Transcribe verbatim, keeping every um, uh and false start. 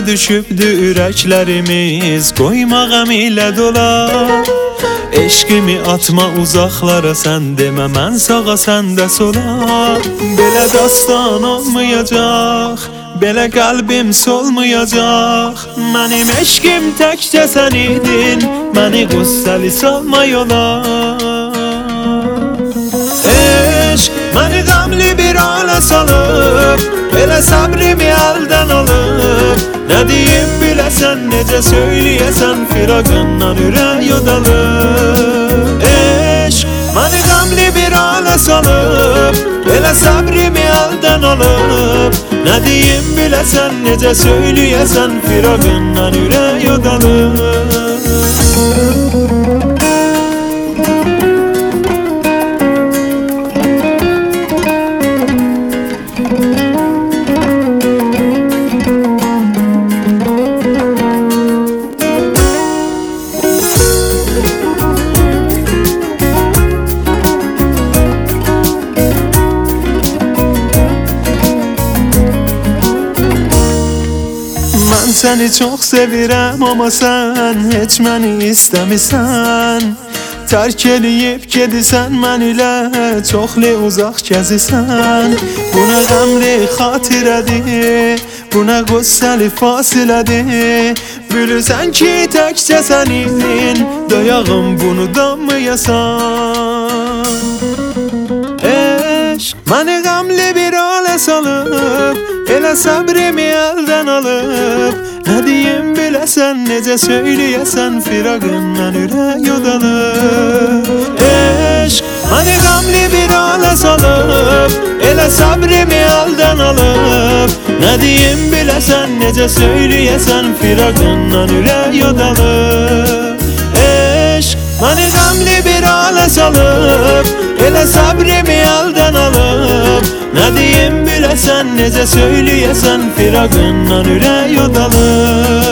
düşübdü ürəklərimiz, qoymağam ilə dolar. Eşqimi atma uzaqlara, sən demə mən sağa, sən də sola. Belə dastan olmayacaq, belə qəlbim solmayacaq. Mənim eşqim təkcə sən idin, məni qüssəli salma yola. Eşq məni qəmli bir halə salıb, belə səbrimi əldən alıb. Nə deyim biləsən, necə söyləyəsən, firaqından ürək yodalıb. Eşq məni qəmli bir halə salıb, belə səbrimi əldən alıb. Nə deyim biləsən, necə söyləyəsən, firaqından ürək yodalıb. Mən səni çox sevirəm, amma sən heç məni istəmirsən. Tərk eləyib gedirsən mən ilə, çoxlu uzaq gəzirsən. Bu nə qəmli xatirədir, bu nə qüssəli fasilədir. Bilirsən ki təkcə sənin, dayağım bunu danmayasan. Eşq məni qəmli bir halə salıb, elə səbrimi əldən alıb. Nə deyim biləsən, necə söyləyəsən, firaqından ürək yodalıb. Eşq məni qəmli bir halə salıb, elə səbrimi əldən alıb. Nə deyim biləsən, necə söyləyəsən, firaqından ürək yodalıb. Eşq məni qəmli bir halə salıb, elə səbrimi əldən alıb. Nə deyim biləsən, necə söyləyəsən, firaqından ürək yodalıb.